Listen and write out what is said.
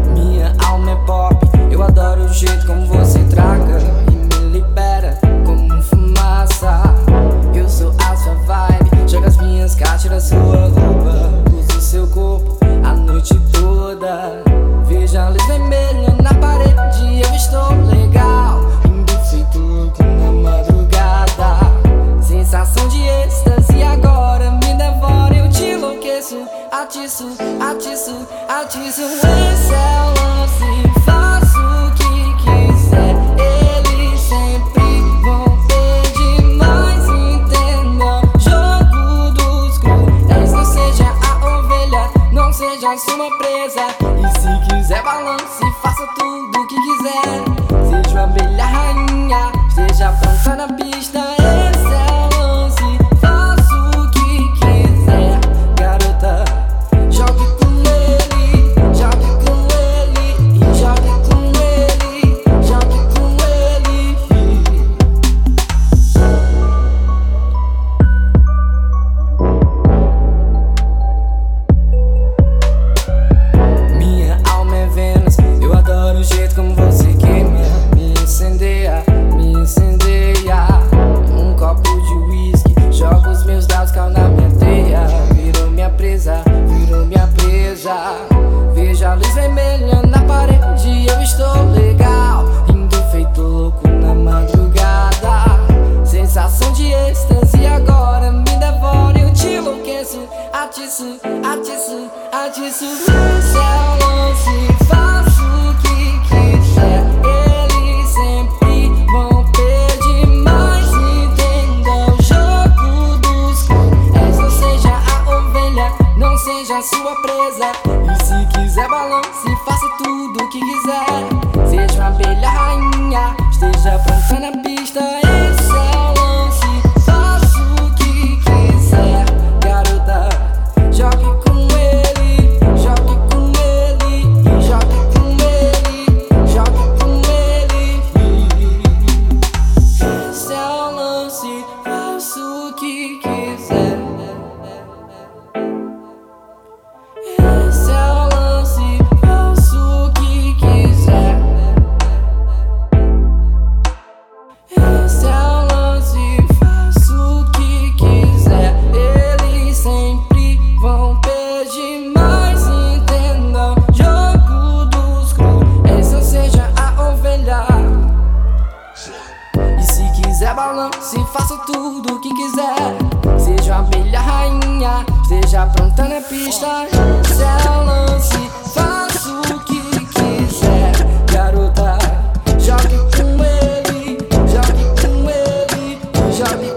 Minha alma é pop, eu adoro o jeito como você traga e me libera como fumaça. Eu sou a sua vibe, joga as minhas cartas, tira sua roupa, usa o seu corpo a noite toda. Veja a luz vermelha na parede, eu estou legal, indo feito louco na madrugada. Sensação de êxtase, agora me devora, eu te enlouqueço. Atiço, atiço, atiço. Esse é o lance, faço o que quiser. Eles sempre vão pedir mais, entenda. Jogo dos cruéis, não seja a ovelha, não seja sua presa. E se quiser balance, faça tudo o que quiser. Seja uma abelha rainha, esteja pronta na pista. Esse é o lance, faço o que quiser. Garota, jogue com ele, jogue com ele, e jogue com ele, jogue com ele. Minha alma é Vênus, eu adoro o jeito como você queima, me incendeia, me incendeia. Um copo de whisky, jogo os meus dados, caiu na minha teia. Virou minha presa, virou minha presa. Veja a luz vermelha na parede, eu estou legal, indo feito louco na madrugada. Sensação de êxtase, agora me devora, eu te enlouqueço. Atiço, atiço, atiço. Esse é o lance, faço o que quiser. Eles sempre vão pedir mais, entenda. O jogo dos cruéis, não seja a ovelha, não seja a sua presa. E se quiser balance, faça tudo o que quiser. Seja uma abelha rainha, esteja pronta na pista. Esse é o lance, faço o que quiser. Garota, jogue com ele, jogue com ele, e jogue com ele, jogue com ele. Esse é o lance, faço o que quiser. Esse é o lance, faço o que quiser. Esse é o lance, faço o que quiser. Eles sempre vão pedir mais, entendam. Jogo dos cruéis, não seja a ovelha. E se quiser balance, faça tudo o que quiser. Seja uma abelha rainha, esteja pronta na pista. Esse é o lance, faço o que quiser. Garota, jogue com ele, jogue com ele, jogue